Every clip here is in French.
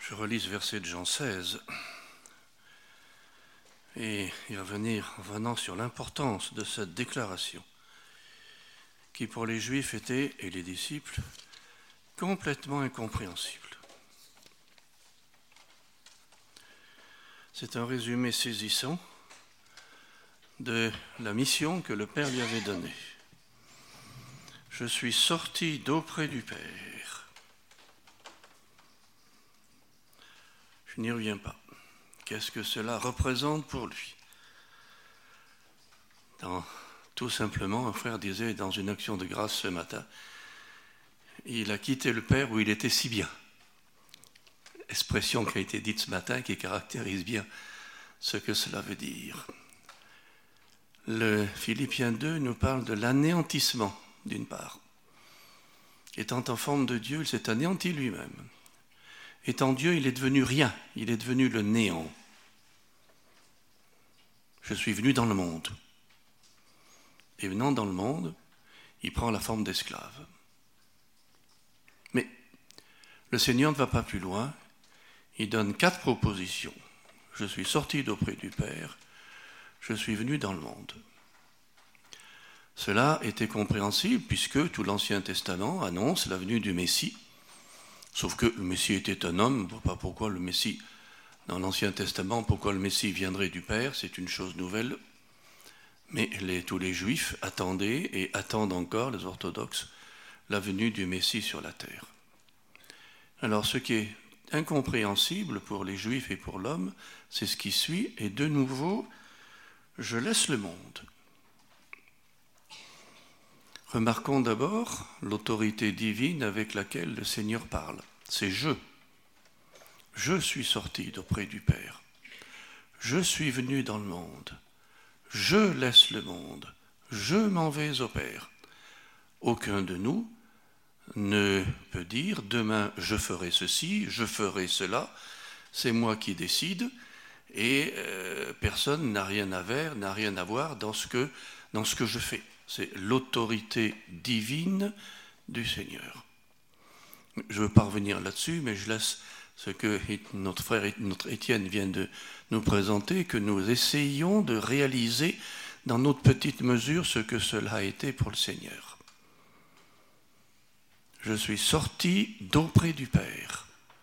Je relis ce verset de Jean 16 et y revenant sur l'importance de cette déclaration qui pour les Juifs était, et les disciples, complètement incompréhensible. C'est un résumé saisissant de la mission que le Père lui avait donnée. Je suis sorti d'auprès du Père. Je n'y reviens pas. Qu'est-ce que cela représente pour lui ? Tout simplement, un frère disait dans une action de grâce ce matin, il a quitté le Père où il était si bien. Expression qui a été dite ce matin qui caractérise bien ce que cela veut dire. Le Philippiens 2 nous parle de l'anéantissement, d'une part. Étant en forme de Dieu, il s'est anéanti lui-même. Étant Dieu, il est devenu rien, il est devenu le néant. Je suis venu dans le monde. Et venant dans le monde, il prend la forme d'esclave. Mais le Seigneur ne va pas plus loin. Il donne 4 propositions. Je suis sorti d'auprès du Père, je suis venu dans le monde. Cela était compréhensible puisque tout l'Ancien Testament annonce la venue du Messie. Sauf que le Messie était un homme, on ne voit pas pourquoi le Messie, dans l'Ancien Testament, pourquoi le Messie viendrait du Père, c'est une chose nouvelle. Mais tous les Juifs attendaient et attendent encore, les orthodoxes, la venue du Messie sur la terre. Alors ce qui est incompréhensible pour les Juifs et pour l'homme, c'est ce qui suit, et de nouveau, je laisse le monde. Remarquons d'abord l'autorité divine avec laquelle le Seigneur parle. C'est je. Je suis sorti d'auprès du Père. Je suis venu dans le monde. Je laisse le monde. Je m'en vais au Père. Aucun de nous ne peut dire demain je ferai ceci, je ferai cela. C'est moi qui décide et personne n'a rien à voir dans ce que je fais. C'est l'autorité divine du Seigneur. Je ne veux pas revenir là-dessus, mais je laisse ce que notre frère, notre Étienne vient de nous présenter, que nous essayons de réaliser dans notre petite mesure ce que cela a été pour le Seigneur. Je suis sorti d'auprès du Père.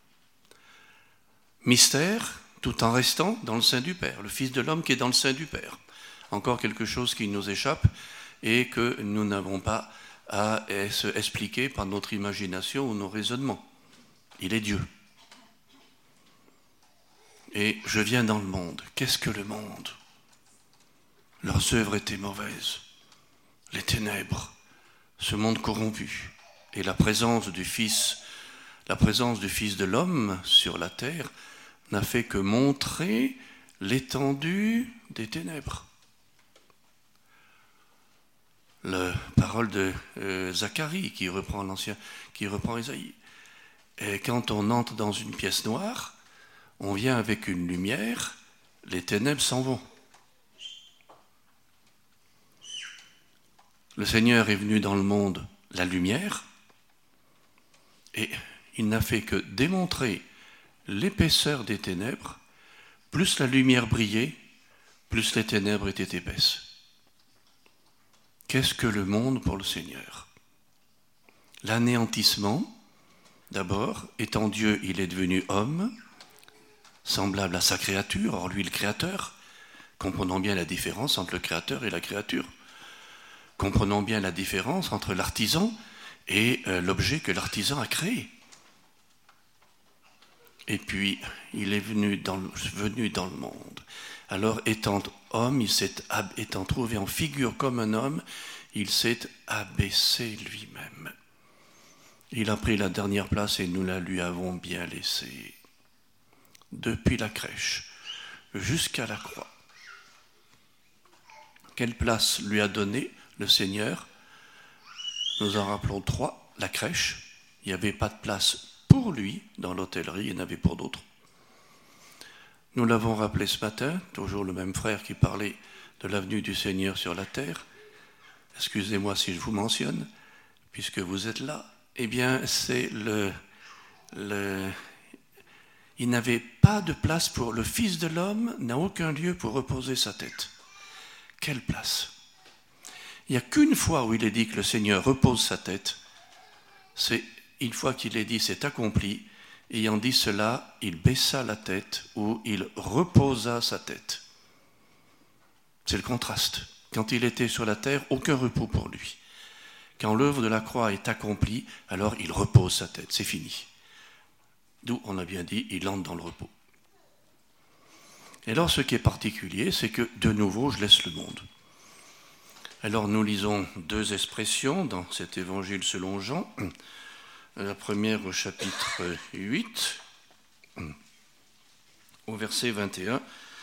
Mystère, tout en restant dans le sein du Père, le Fils de l'homme qui est dans le sein du Père. Encore quelque chose qui nous échappe et que nous n'avons pas à se expliquer par notre imagination ou nos raisonnements. Il est Dieu. Et je viens dans le monde. Qu'est-ce que le monde ? Leurs œuvres étaient mauvaises. Les ténèbres, ce monde corrompu. Et la présence du Fils de l'homme sur la terre n'a fait que montrer l'étendue des ténèbres. La parole de Zacharie qui reprend Isaïe. Et quand on entre dans une pièce noire, on vient avec une lumière, les ténèbres s'en vont. Le Seigneur est venu dans le monde la lumière, et il n'a fait que démontrer l'épaisseur des ténèbres. Plus la lumière brillait, plus les ténèbres étaient épaisses. Qu'est-ce que le monde pour le Seigneur ? L'anéantissement, d'abord, étant Dieu, il est devenu homme, semblable à sa créature, or lui le Créateur. Comprenons bien la différence entre le Créateur et la créature. Comprenons bien la différence entre l'artisan et l'objet que l'artisan a créé. Et puis, il est venu dans le monde. Alors, étant homme, étant trouvé en figure comme un homme, il s'est abaissé lui-même. Il a pris la dernière place et nous la lui avons bien laissée. Depuis la crèche jusqu'à la croix. Quelle place lui a donné le Seigneur ? Nous en rappelons 3. La crèche, il n'y avait pas de place pour lui dans l'hôtellerie, il y en avait pour d'autres. Nous l'avons rappelé ce matin, toujours le même frère qui parlait de la venue du Seigneur sur la terre. Excusez-moi si je vous mentionne, puisque vous êtes là. Eh bien, c'est Il n'avait pas de place pour... Le Fils de l'homme n'a aucun lieu pour reposer sa tête. Quelle place? Il n'y a qu'une fois où il est dit que le Seigneur repose sa tête. C'est une fois qu'il est dit c'est accompli. Ayant dit cela, il baissa la tête ou il reposa sa tête. C'est le contraste. Quand il était sur la terre, aucun repos pour lui. Quand l'œuvre de la croix est accomplie, alors il repose sa tête, c'est fini. D'où on a bien dit, il entre dans le repos. Et alors ce qui est particulier, c'est que de nouveau, je laisse le monde. Alors nous lisons deux expressions dans cet évangile selon Jean. La première au chapitre 8, au verset 21.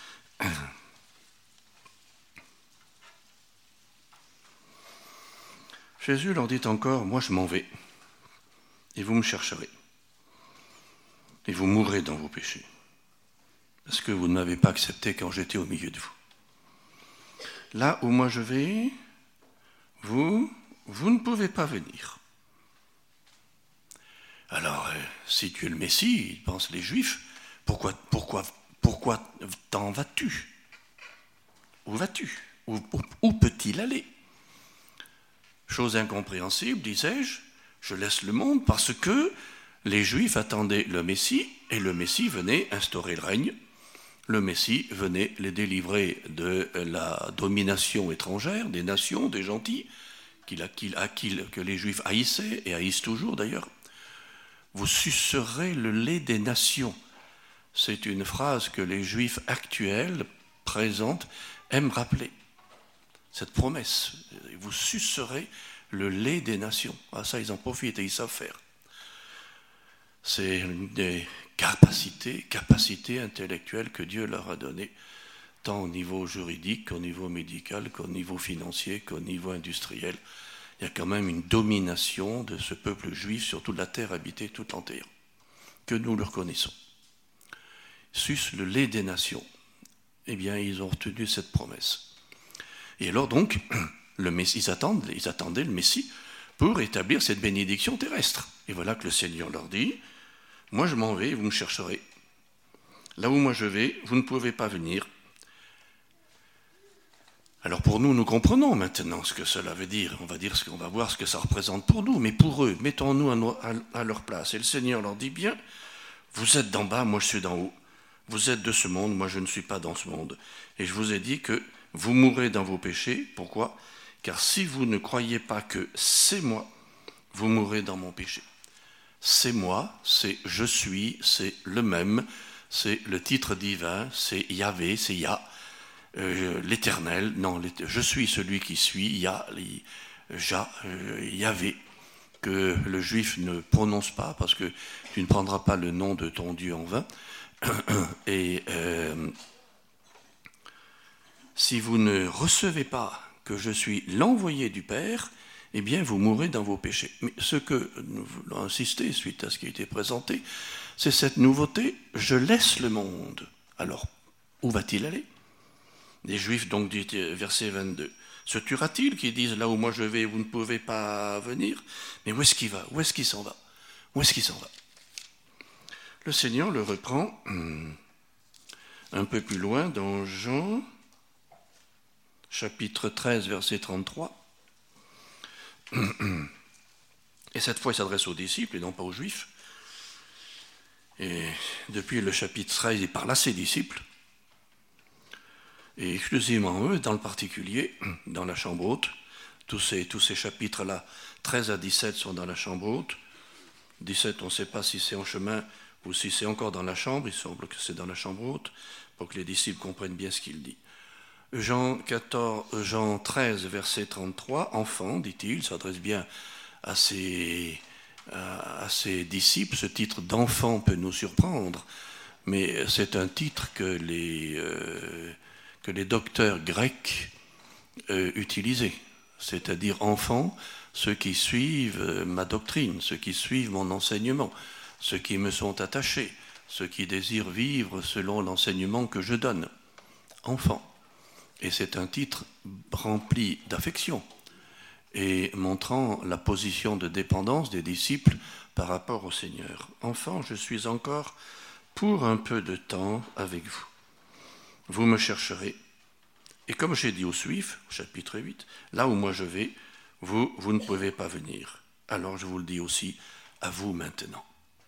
Jésus leur dit encore, moi je m'en vais, et vous me chercherez, et vous mourrez dans vos péchés, parce que vous ne m'avez pas accepté quand j'étais au milieu de vous. Là où moi je vais, vous ne pouvez pas venir. Alors, si tu es le Messie, pensent les Juifs, pourquoi t'en vas-tu? Où vas-tu? Où peut-il aller? Chose incompréhensible, disais-je, je laisse le monde parce que les Juifs attendaient le Messie et le Messie venait instaurer le règne. Le Messie venait les délivrer de la domination étrangère, des nations, des gentils, que les Juifs haïssaient et haïssent toujours d'ailleurs. Vous sucerez le lait des nations. C'est une phrase que les Juifs actuels, présentes, aiment rappeler. Cette promesse, vous sucerez le lait des nations. Ah, ça, ils en profitent et ils savent faire. C'est une des capacités intellectuelles que Dieu leur a données, tant au niveau juridique qu'au niveau médical, qu'au niveau financier, qu'au niveau industriel. Il y a quand même une domination de ce peuple juif sur toute la terre habitée tout entière, que nous le reconnaissons. Suce le lait des nations. Eh bien, ils ont retenu cette promesse. Et alors donc, ils attendaient le Messie pour établir cette bénédiction terrestre. Et voilà que le Seigneur leur dit, moi je m'en vais, vous me chercherez. Là où moi je vais, vous ne pouvez pas venir. Alors pour nous, nous comprenons maintenant ce que cela veut dire. On va voir ce que ça représente pour nous. Mais pour eux, mettons-nous à leur place. Et le Seigneur leur dit bien, vous êtes d'en bas, moi je suis d'en haut. Vous êtes de ce monde, moi je ne suis pas dans ce monde. Et je vous ai dit que vous mourrez dans vos péchés. Pourquoi? Car si vous ne croyez pas que c'est moi, vous mourrez dans mon péché. C'est moi, c'est je suis, c'est le même, c'est le titre divin, c'est Yahvé, c'est Yah. L'éternel, non, je suis celui qui suis, Yahvé, que le juif ne prononce pas parce que tu ne prendras pas le nom de ton Dieu en vain. Et si vous ne recevez pas que je suis l'envoyé du Père, eh bien vous mourrez dans vos péchés. Mais ce que nous voulons insister suite à ce qui a été présenté, c'est cette nouveauté, je laisse le monde. Alors, où va-t-il aller? Les Juifs, donc, dit verset 22, se tuera-t-il qui disent là où moi je vais, vous ne pouvez pas venir? Mais où est-ce qu'il va? Où est-ce qu'il s'en va? Où est-ce qu'il s'en va? Le Seigneur le reprend un peu plus loin dans Jean, chapitre 13, verset 33. Et cette fois, il s'adresse aux disciples et non pas aux Juifs. Et depuis le chapitre 13, il parle à ses disciples. Et exclusivement eux, dans le particulier, dans la chambre haute. Tous ces chapitres-là, 13 à 17, sont dans la chambre haute. 17, on ne sait pas si c'est en chemin ou si c'est encore dans la chambre. Il semble que c'est dans la chambre haute, pour que les disciples comprennent bien ce qu'il dit. Jean 13, verset 33, enfant, dit-il, s'adresse bien à ses disciples. Ce titre d'enfant peut nous surprendre, mais c'est un titre que les docteurs grecs utilisaient, c'est-à-dire enfants, ceux qui suivent ma doctrine, ceux qui suivent mon enseignement, ceux qui me sont attachés, ceux qui désirent vivre selon l'enseignement que je donne. Enfants. Et c'est un titre rempli d'affection et montrant la position de dépendance des disciples par rapport au Seigneur. Enfant, je suis encore pour un peu de temps avec vous. Vous me chercherez. Et comme j'ai dit aux Juifs, chapitre 8, là où moi je vais, vous ne pouvez pas venir. Alors je vous le dis aussi à vous maintenant.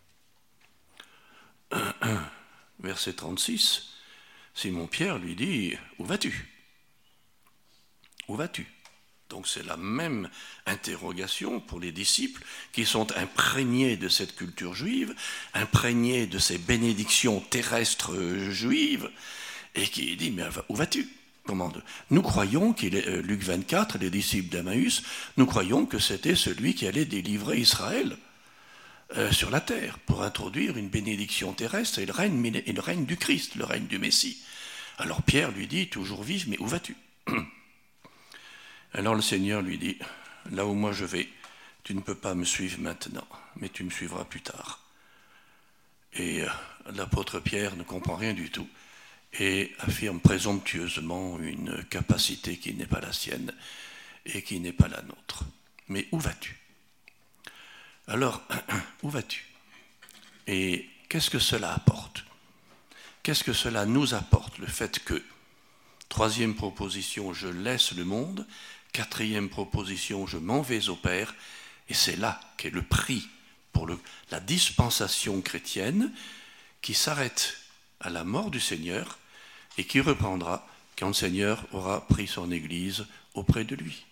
Verset 36, Simon-Pierre lui dit, où vas-tu ? Où vas-tu ? Donc c'est la même interrogation pour les disciples qui sont imprégnés de cette culture juive, imprégnés de ces bénédictions terrestres juives, et qui dit, mais où vas-tu ? Nous croyons qu'il est, Luc 24, les disciples d'Emmaüs, nous croyons que c'était celui qui allait délivrer Israël sur la terre pour introduire une bénédiction terrestre et le règne du Christ, le règne du Messie. Alors Pierre lui dit, toujours vif, mais où vas-tu ? Alors le Seigneur lui dit, là où moi je vais, tu ne peux pas me suivre maintenant, mais tu me suivras plus tard. Et l'apôtre Pierre ne comprend rien du tout et affirme présomptueusement une capacité qui n'est pas la sienne et qui n'est pas la nôtre. Mais où vas-tu ? Alors, où vas-tu ? Et qu'est-ce que cela apporte ? Qu'est-ce que cela nous apporte, le fait que, troisième proposition, je laisse le monde, quatrième proposition, je m'en vais au Père, et c'est là qu'est le prix pour la dispensation chrétienne qui s'arrête à la mort du Seigneur et qui reprendra quand le Seigneur aura pris son Église auprès de lui.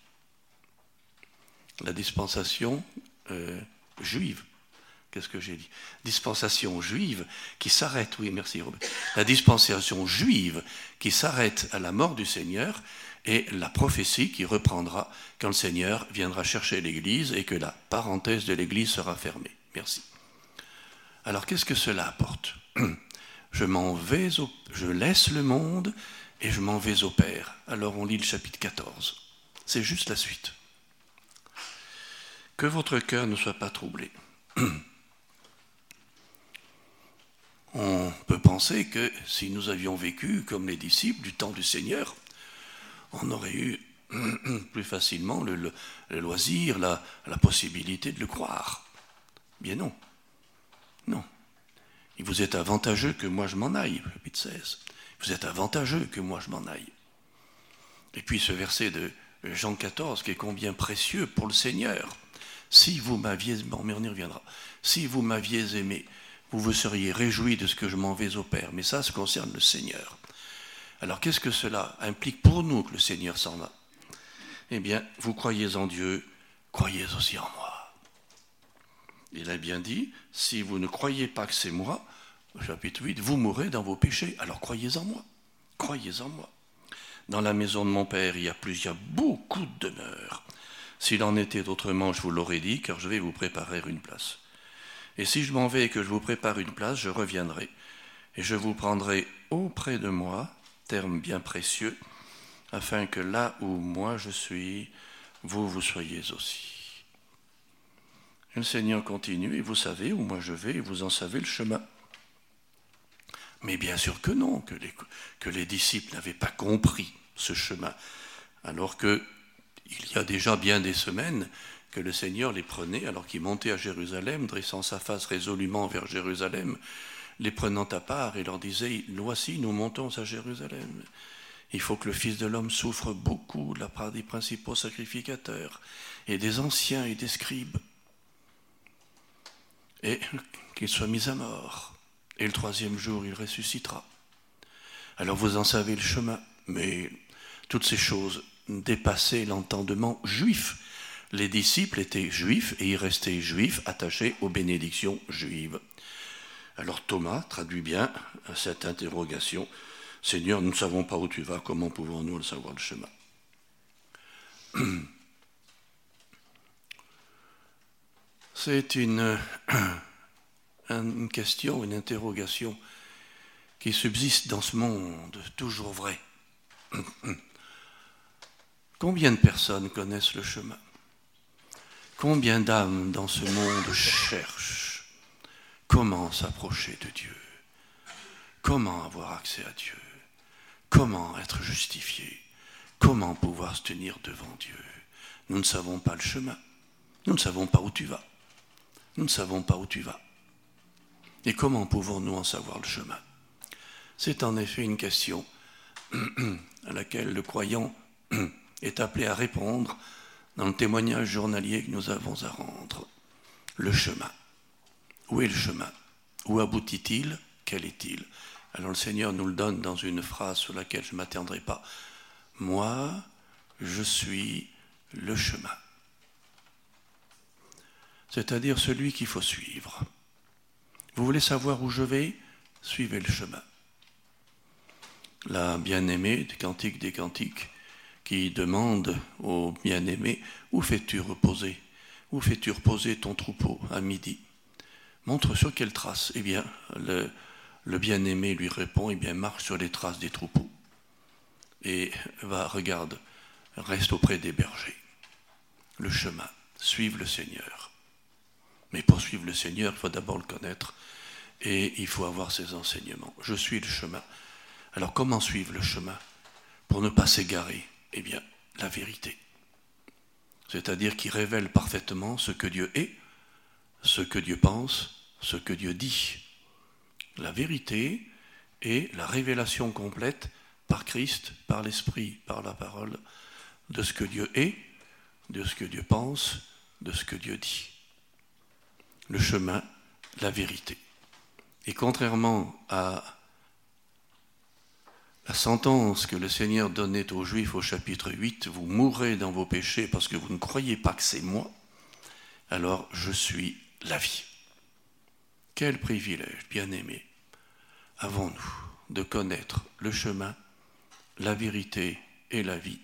La dispensation juive, qu'est-ce que j'ai dit ? Dispensation juive qui s'arrête, oui merci Robert, la dispensation juive qui s'arrête à la mort du Seigneur et la prophétie qui reprendra quand le Seigneur viendra chercher l'Église et que la parenthèse de l'Église sera fermée. Merci. Alors qu'est-ce que cela apporte ? Je laisse le monde et je m'en vais au Père. Alors on lit le chapitre 14. C'est juste la suite. Que votre cœur ne soit pas troublé. On peut penser que si nous avions vécu comme les disciples du temps du Seigneur, on aurait eu plus facilement le loisir, la possibilité de le croire. Bien non. Non. Il vous est avantageux que moi je m'en aille, chapitre 16. Il vous est avantageux que moi je m'en aille. Et puis ce verset de Jean 14 qui est combien précieux pour le Seigneur. Si vous m'aviez, on y reviendra, si vous m'aviez aimé, vous vous seriez réjoui de ce que je m'en vais au Père. Mais ça concerne le Seigneur. Alors qu'est-ce que cela implique pour nous que le Seigneur s'en va ? Eh bien, vous croyez en Dieu, croyez aussi en moi. Il a bien dit, si vous ne croyez pas que c'est moi, chapitre 8, vous mourrez dans vos péchés. Alors croyez en moi, croyez en moi. Dans la maison de mon Père, il y a beaucoup de demeures. S'il en était autrement, je vous l'aurais dit, car je vais vous préparer une place. Et si je m'en vais et que je vous prépare une place, je reviendrai, et je vous prendrai auprès de moi, terme bien précieux, afin que là où moi je suis, vous soyez aussi. Et le Seigneur continue, et vous savez où moi je vais, et vous en savez le chemin. Mais bien sûr que non, que les disciples n'avaient pas compris ce chemin, alors qu'il y a déjà bien des semaines que le Seigneur les prenait, alors qu'il montait à Jérusalem, dressant sa face résolument vers Jérusalem, les prenant à part et leur disait, voici, nous montons à Jérusalem. Il faut que le Fils de l'homme souffre beaucoup de la part des principaux sacrificateurs et des anciens et des scribes, et qu'il soit mis à mort. Et le troisième jour, il ressuscitera. Alors vous en savez le chemin, mais toutes ces choses dépassaient l'entendement juif. Les disciples étaient juifs et ils restaient juifs attachés aux bénédictions juives. Alors Thomas traduit bien cette interrogation. Seigneur, nous ne savons pas où tu vas, comment pouvons-nous le savoir le chemin ? C'est une question, une interrogation qui subsiste dans ce monde, toujours vrai. Combien de personnes connaissent le chemin ? Combien d'âmes dans ce monde cherchent comment s'approcher de Dieu ? Comment avoir accès à Dieu ? Comment être justifié ? Comment pouvoir se tenir devant Dieu ? Nous ne savons pas le chemin. Nous ne savons pas où tu vas. Nous ne savons pas où tu vas. Et comment pouvons-nous en savoir le chemin? C'est en effet une question à laquelle le croyant est appelé à répondre dans le témoignage journalier que nous avons à rendre. Le chemin. Où est le chemin? Où aboutit-il? Quel est-il? Alors le Seigneur nous le donne dans une phrase sur laquelle je ne m'attarderai pas. Moi, je suis le chemin. C'est-à-dire celui qu'il faut suivre. Vous voulez savoir où je vais? Suivez le chemin. La bien-aimée des Cantiques des Cantiques qui demande au bien-aimé, où fais-tu reposer? Où fais-tu reposer ton troupeau à midi? Montre sur quelle trace? Eh bien, le bien-aimé lui répond, eh bien, marche sur les traces des troupeaux. Et regarde, reste auprès des bergers. Le chemin, suive le Seigneur. Mais pour suivre le Seigneur, il faut d'abord le connaître et il faut avoir ses enseignements. Je suis le chemin. Alors comment suivre le chemin pour ne pas s'égarer? Eh bien, la vérité. C'est-à-dire qu'il révèle parfaitement ce que Dieu est, ce que Dieu pense, ce que Dieu dit. La vérité est la révélation complète par Christ, par l'Esprit, par la parole, de ce que Dieu est, de ce que Dieu pense, de ce que Dieu dit. Le chemin, la vérité. Et contrairement à la sentence que le Seigneur donnait aux Juifs au chapitre 8, vous mourrez dans vos péchés parce que vous ne croyez pas que c'est moi, alors je suis la vie. Quel privilège, bien-aimés, avons-nous de connaître le chemin, la vérité et la vie.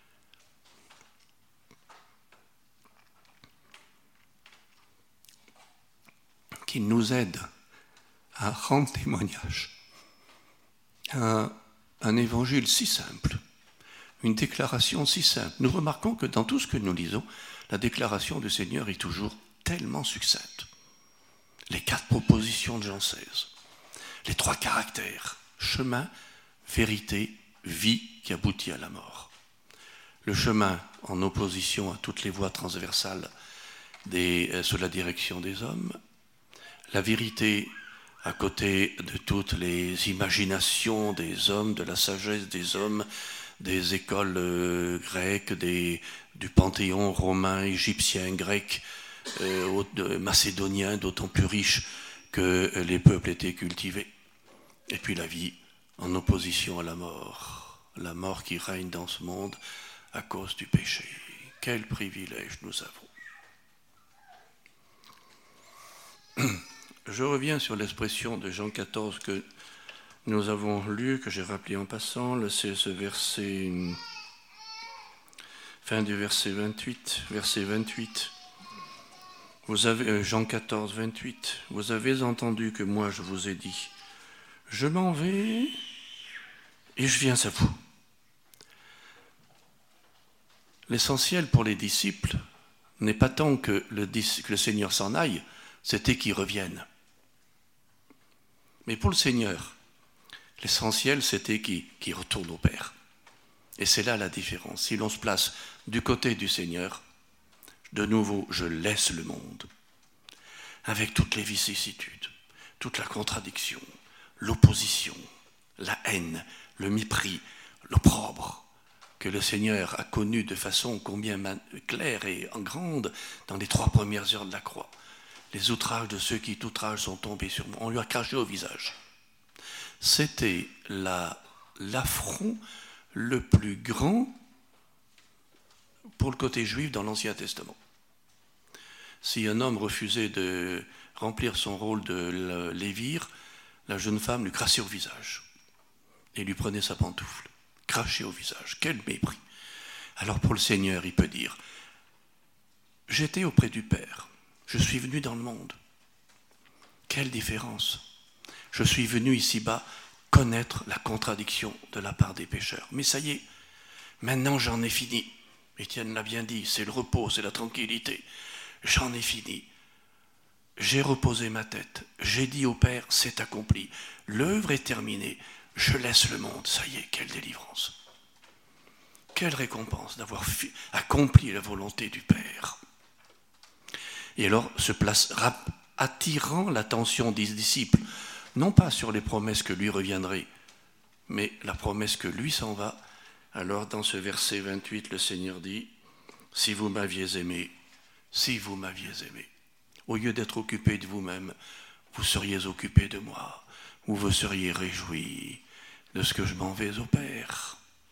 Qui nous aide à rendre témoignage à un évangile si simple, une déclaration si simple. Nous remarquons que dans tout ce que nous lisons, la déclaration du Seigneur est toujours tellement succincte. Les 4 propositions de Jean 16, les 3 caractères, chemin, vérité, vie qui aboutit à la mort. Le chemin en opposition à toutes les voies transversales sous la direction des hommes, la vérité à côté de toutes les imaginations des hommes, de la sagesse des hommes, des écoles grecques, du panthéon romain, égyptien, grec, macédonien, d'autant plus riche que les peuples étaient cultivés. Et puis la vie en opposition à la mort qui règne dans ce monde à cause du péché. Quel privilège nous avons. Je reviens sur l'expression de Jean 14 que nous avons lu, que j'ai rappelé en passant, c'est ce verset, fin du verset 28, Vous avez, Jean 14, 28, vous avez entendu que moi je vous ai dit, je m'en vais et je viens à vous. L'essentiel pour les disciples n'est pas tant que le Seigneur s'en aille, c'était qu'il revienne. Mais pour le Seigneur, l'essentiel, c'était qu'il retourne au Père. Et c'est là la différence. Si l'on se place du côté du Seigneur, de nouveau, je laisse le monde, avec toutes les vicissitudes, toute la contradiction, l'opposition, la haine, le mépris, l'opprobre, que le Seigneur a connu de façon combien claire et grande dans les 3 premières heures de la croix. Les outrages de ceux qui d'outrage sont tombés sur moi. On lui a craché au visage. C'était l'affront le plus grand pour le côté juif dans l'Ancien Testament. Si un homme refusait de remplir son rôle de lévire, la jeune femme lui crassait au visage et lui prenait sa pantoufle. Craché au visage. Quel mépris. Alors pour le Seigneur, il peut dire, j'étais auprès du Père. Je suis venu dans le monde. Quelle différence. Je suis venu ici-bas connaître la contradiction de la part des pécheurs. Mais ça y est, maintenant j'en ai fini. Étienne l'a bien dit, c'est le repos, c'est la tranquillité. J'en ai fini. J'ai reposé ma tête. J'ai dit au Père, c'est accompli. L'œuvre est terminée. Je laisse le monde. Ça y est, quelle délivrance. Quelle récompense d'avoir accompli la volonté du Père. Et alors se place attirant l'attention des disciples, non pas sur les promesses que lui reviendraient, mais la promesse que lui s'en va. Alors dans ce verset 28, le Seigneur dit, « Si vous m'aviez aimé, si vous m'aviez aimé, au lieu d'être occupé de vous-même, vous seriez occupé de moi, vous vous seriez réjoui de ce que je m'en vais au Père. »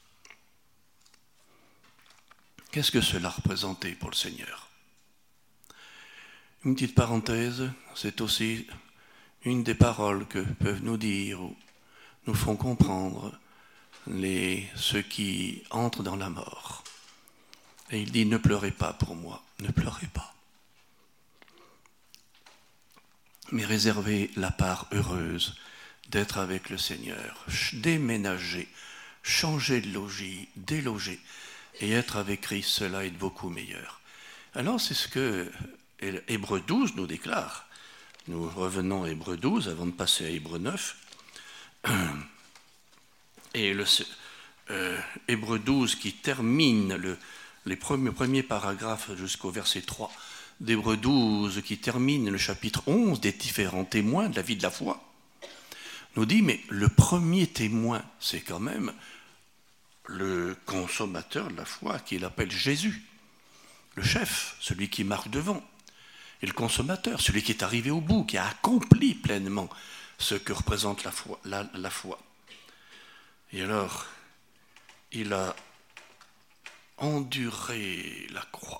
Qu'est-ce que cela représentait pour le Seigneur? Une petite parenthèse, c'est aussi une des paroles que peuvent nous dire ou nous font comprendre ceux qui entrent dans la mort. Et il dit, ne pleurez pas pour moi, ne pleurez pas. Mais réservez la part heureuse d'être avec le Seigneur, déménager, changer de logis, déloger, et être avec Christ, cela est beaucoup meilleur. Alors c'est ce que Hébreux 12 nous déclare. Nous revenons à Hébreux 12 avant de passer à Hébreux 9. Et Hébreux 12 qui termine les premiers paragraphes jusqu'au verset 3 d'Hébreux 12 qui termine le chapitre 11 des différents témoins de la vie de la foi, nous dit, mais le premier témoin, c'est quand même le consommateur de la foi qu'il appelle Jésus, le chef, celui qui marche devant, et le consommateur, celui qui est arrivé au bout, qui a accompli pleinement ce que représente la foi. Et alors, il a enduré la croix.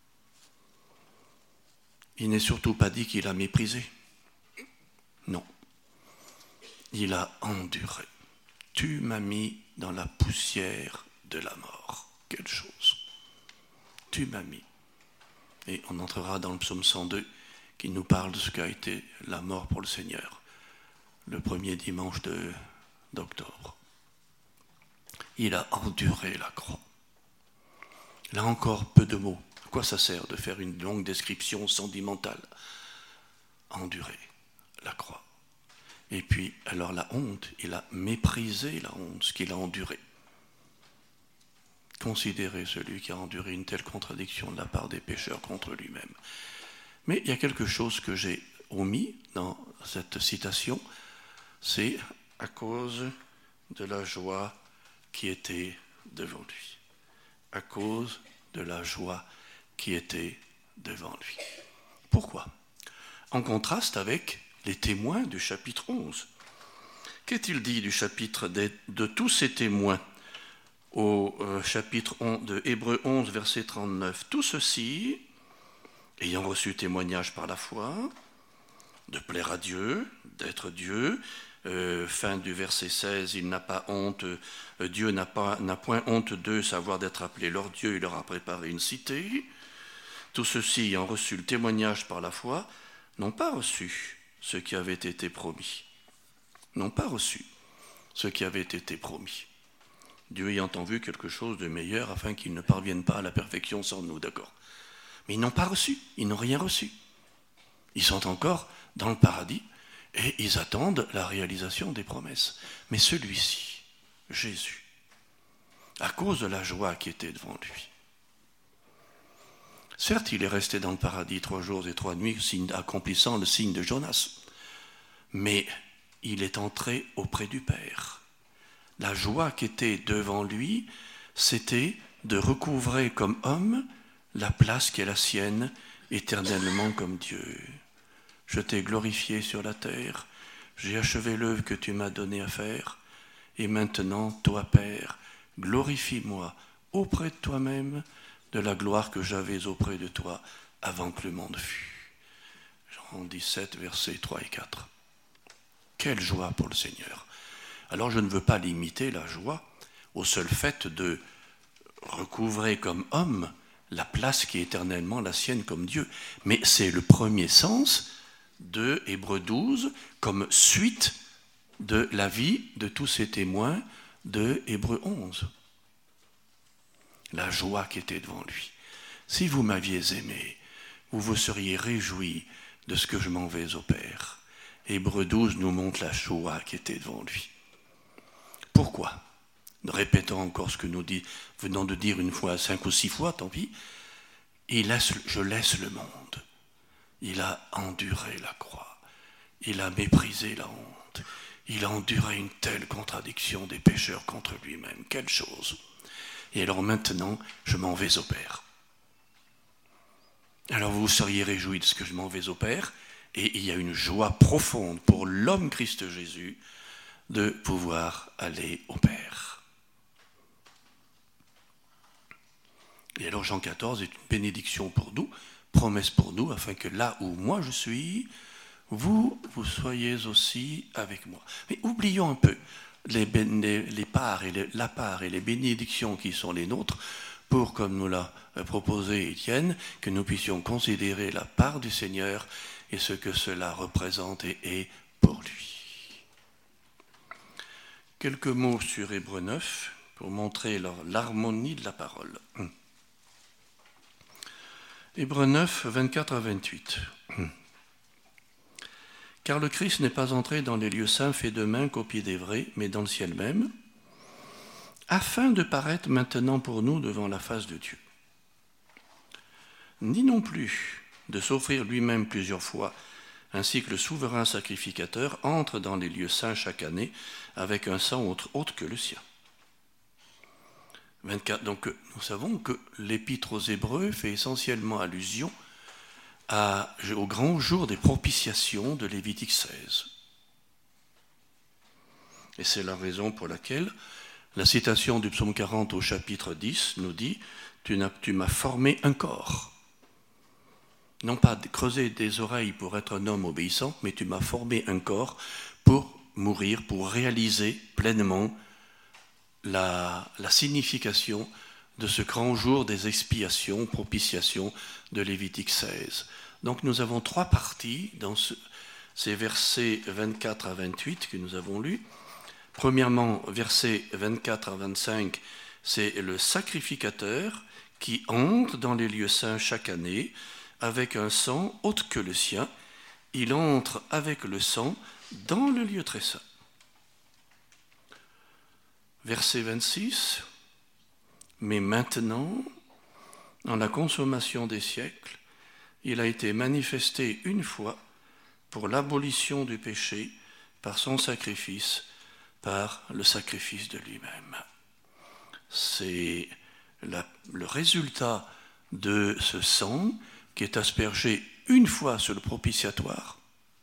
Il n'est surtout pas dit qu'il a méprisé. Non. Il a enduré. Tu m'as mis dans la poussière de la mort. Quelle chose. Tu m'as mis. Et on entrera dans le psaume 102 qui nous parle de ce qu'a été la mort pour le Seigneur, le premier dimanche d'octobre. Il a enduré la croix. Là encore, peu de mots. À quoi ça sert de faire une longue description sentimentale? Endurer la croix. Et puis, alors la honte, il a méprisé la honte, ce qu'il a enduré. Considérez celui qui a enduré une telle contradiction de la part des pécheurs contre lui-même. Mais il y a quelque chose que j'ai omis dans cette citation, c'est à cause de la joie qui était devant lui. À cause de la joie qui était devant lui. Pourquoi? En contraste avec les témoins du chapitre 11. Qu'est-il dit du chapitre de tous ces témoins au chapitre 11 de Hébreux 11, verset 39? Tout ceci, ayant reçu témoignage par la foi, de plaire à Dieu, d'être Dieu, fin du verset 16, il n'a pas honte, Dieu n'a point honte d'eux, savoir d'être appelé leur Dieu, il leur a préparé une cité. Tout ceci ayant reçu le témoignage par la foi, n'ont pas reçu ce qui avait été promis. N'ont pas reçu ce qui avait été promis. Dieu ayant en vue quelque chose de meilleur afin qu'ils ne parviennent pas à la perfection sans nous, d'accord. Mais ils n'ont pas reçu, ils n'ont rien reçu. Ils sont encore dans le paradis et ils attendent la réalisation des promesses. Mais celui-ci, Jésus, à cause de la joie qui était devant lui, certes, il est resté dans le paradis 3 jours et 3 nuits, accomplissant le signe de Jonas. Mais il est entré auprès du Père. La joie qui était devant lui, c'était de recouvrer comme homme la place qui est la sienne, éternellement comme Dieu. Je t'ai glorifié sur la terre, j'ai achevé l'œuvre que tu m'as donné à faire, et maintenant, toi, Père, glorifie-moi auprès de toi-même, de la gloire que j'avais auprès de toi avant que le monde fût. Jean 17, versets 3 et 4. Quelle joie pour le Seigneur. Alors je ne veux pas limiter la joie au seul fait de recouvrer comme homme la place qui est éternellement la sienne comme Dieu. Mais c'est le premier sens de Hébreux 12 comme suite de la vie de tous ces témoins de Hébreux 11. La joie qui était devant lui. Si vous m'aviez aimé, vous vous seriez réjoui de ce que je m'en vais au Père. Hébreux 12 nous montre la joie qui était devant lui. Pourquoi? Répétons encore ce que nous venons de dire une fois, 5 ou 6 fois, tant pis. Je laisse le monde. il a enduré la croix. Il a méprisé la honte. Il a enduré une telle contradiction des pécheurs contre lui-même. Quelle chose! Et alors maintenant, je m'en vais au Père. Alors vous seriez réjouis de ce que je m'en vais au Père, et il y a une joie profonde pour l'homme Christ Jésus de pouvoir aller au Père. Et alors Jean 14 est une bénédiction pour nous, promesse pour nous, afin que là où moi je suis, vous soyez aussi avec moi. Mais oublions un peu la part et les bénédictions qui sont les nôtres, pour, comme nous l'a proposé Étienne, que nous puissions considérer la part du Seigneur et ce que cela représente et est pour lui. Quelques mots sur Hébreux 9 pour montrer l'harmonie de la parole. Hébreux 9, 24 à 28. Car le Christ n'est pas entré dans les lieux saints faits de main qu'au pied des vrais, mais dans le ciel même, afin de paraître maintenant pour nous devant la face de Dieu. Ni non plus de s'offrir lui-même plusieurs fois, ainsi que le souverain sacrificateur entre dans les lieux saints chaque année avec un sang autre que le sien. 24. Donc nous savons que l'épître aux Hébreux fait essentiellement allusion au grand jour des propitiations de Lévitique 16. Et c'est la raison pour laquelle la citation du psaume 40 au chapitre 10 nous dit « Tu m'as formé un corps ». Non pas creuser des oreilles pour être un homme obéissant, mais tu m'as formé un corps pour mourir, pour réaliser pleinement la signification de ce grand jour des expiations, propitiations de Lévitique 16. Donc nous avons trois parties dans ces versets 24 à 28 que nous avons lus. Premièrement, versets 24 à 25, c'est le sacrificateur qui entre dans les lieux saints chaque année avec un sang autre que le sien. Il entre avec le sang dans le lieu très saint. Verset 26, mais maintenant, en la consommation des siècles, il a été manifesté une fois pour l'abolition du péché par son sacrifice, par le sacrifice de lui-même. C'est le résultat de ce sang qui est aspergé une fois sur le propitiatoire.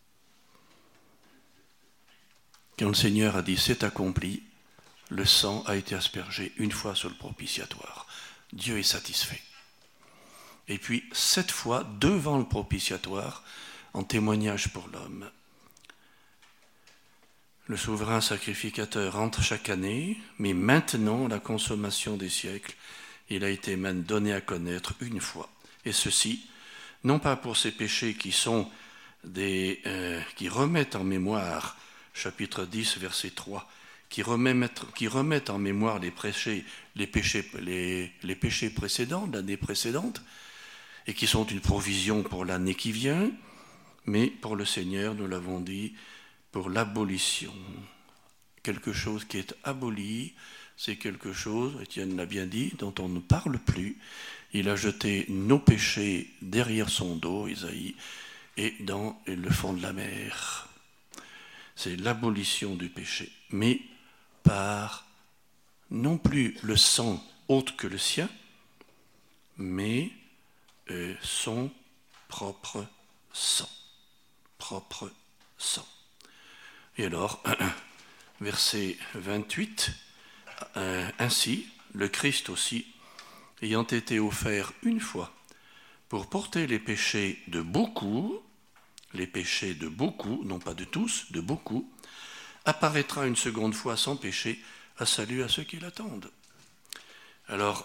Quand le Seigneur a dit « c'est accompli », le sang a été aspergé une fois sur le propitiatoire. Dieu est satisfait. Et puis, 7 fois devant le propitiatoire, en témoignage pour l'homme. Le souverain sacrificateur entre chaque année, mais maintenant, la consommation des siècles, il a été même donné à connaître une fois. Et ceci, non pas pour ces péchés qui sont qui remettent en mémoire, chapitre 10, verset 3, qui remettent en mémoire les péchés précédents, l'année précédente, et qui sont une provision pour l'année qui vient, mais pour le Seigneur, nous l'avons dit, pour l'abolition. Quelque chose qui est aboli, c'est quelque chose, Étienne l'a bien dit, dont on ne parle plus. Il a jeté nos péchés derrière son dos, Isaïe, et dans le fond de la mer. C'est l'abolition du péché, mais par non plus le sang autre que le sien, mais son propre sang. Propre sang. Et alors, verset 28, ainsi, le Christ aussi, ayant été offert une fois pour porter les péchés de beaucoup, non pas de tous, de beaucoup, apparaîtra une seconde fois sans péché à salut à ceux qui l'attendent. Alors,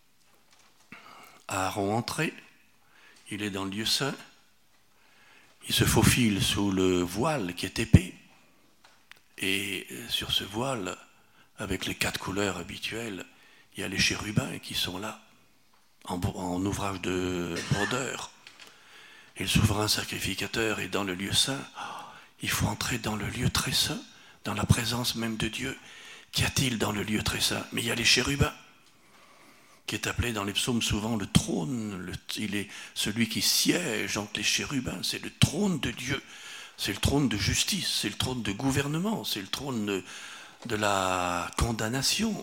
Aaron entré, il est dans le lieu saint, il se faufile sous le voile qui est épais, et sur ce voile, avec les 4 couleurs habituelles, il y a les chérubins qui sont là, en ouvrage de brodeur. Et le souverain sacrificateur est dans le lieu saint. Il faut entrer dans le lieu très saint, dans la présence même de Dieu. Qu'y a-t-il dans le lieu très saint? Mais il y a les chérubins. qui est appelé dans les psaumes souvent le trône. Il est celui qui siège entre les chérubins. C'est le trône de Dieu. C'est le trône de justice. C'est le trône de gouvernement. C'est le trône de la condamnation.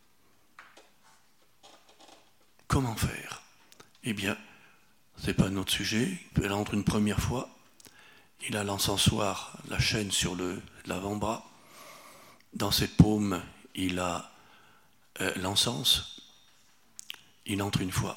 Comment faire? Eh bien, ce n'est pas notre sujet. Il entre une première fois. Il a l'encensoir, la chaîne sur l'avant-bras. Dans cette paume, il a l'encens. Il entre une fois.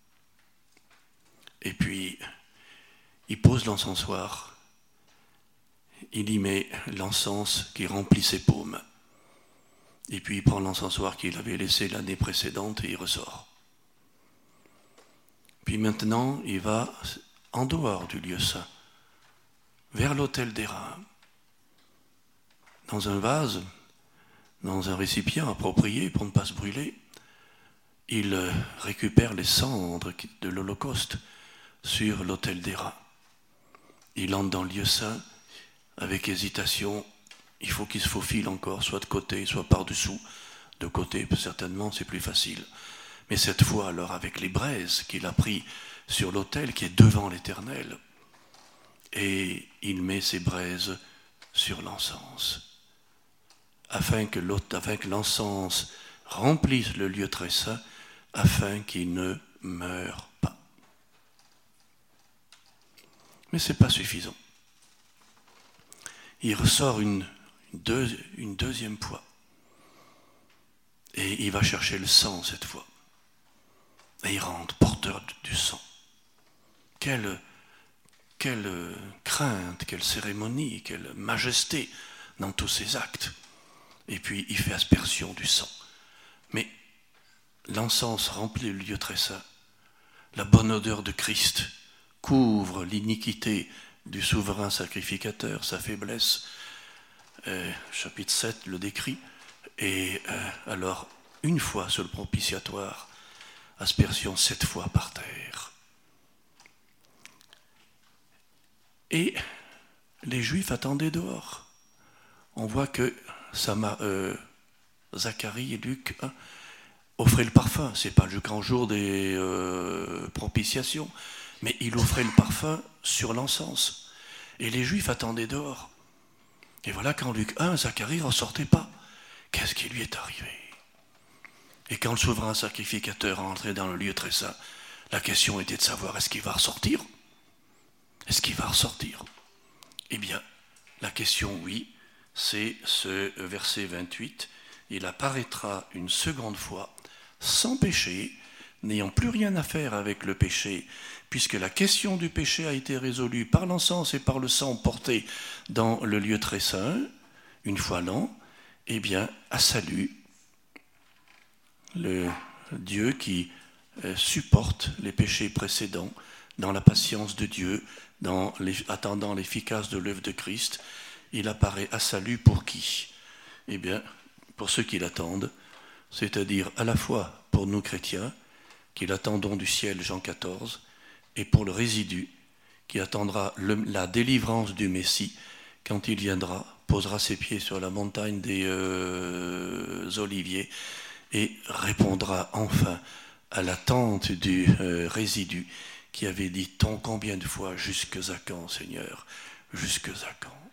Et puis, il pose l'encensoir. Il y met l'encens qui remplit ses paumes. Et puis, il prend l'encensoir qu'il avait laissé l'année précédente et il ressort. Puis maintenant, il va en dehors du lieu saint, vers l'autel d'airain, dans un vase, dans un récipient approprié pour ne pas se brûler. Il récupère les cendres de l'Holocauste sur l'autel d'airain. Il entre dans le lieu saint avec hésitation. Il faut qu'il se faufile encore, soit de côté, soit par-dessous. De côté, certainement, c'est plus facile. Mais cette fois, alors, avec les braises qu'il a pris sur l'autel qui est devant l'Éternel, et il met ses braises sur l'encens, afin que l'encens remplisse le lieu très saint, afin qu'il ne meure pas. Mais ce n'est pas suffisant. Il ressort une deuxième fois. Et il va chercher le sang cette fois. Et il rentre porteur du sang. Quelle crainte, quelle cérémonie, quelle majesté dans tous ces actes. Et puis il fait aspersion du sang. Mais l'encens remplit le lieu très saint. La bonne odeur de Christ couvre l'iniquité du souverain sacrificateur, sa faiblesse. Chapitre 7 le décrit. Et alors, une fois sur le propitiatoire, aspersion 7 fois par terre. Et les Juifs attendaient dehors. On voit que Zacharie et Luc offraient le parfum. Ce n'est pas le grand jour des propitiations, mais il offrait le parfum sur l'encens. Et les Juifs attendaient dehors. Et voilà qu'en Luc 1, Zacharie ne ressortait pas. Qu'est-ce qui lui est arrivé? Et quand le souverain sacrificateur est entré dans le lieu très saint, la question était de savoir, est-ce qu'il va ressortir? Est-ce qu'il va ressortir? Eh bien, la question, oui, c'est ce verset 28. Il apparaîtra une seconde fois, sans péché, n'ayant plus rien à faire avec le péché, puisque la question du péché a été résolue par l'encens et par le sang porté dans le lieu très saint, une fois l'an. Eh bien, à salut, le Dieu qui supporte les péchés précédents dans la patience de Dieu, attendant l'efficace de l'œuvre de Christ, il apparaît à salut pour qui? Eh bien, pour ceux qui l'attendent, c'est-à-dire à la fois pour nous chrétiens, qui l'attendons du ciel, Jean 14, et pour le résidu, qui attendra la délivrance du Messie, quand il viendra, posera ses pieds sur la montagne des Oliviers, et répondra enfin à l'attente du résidu qui avait dit tant combien de fois, jusque à quand, Seigneur, jusque à quand?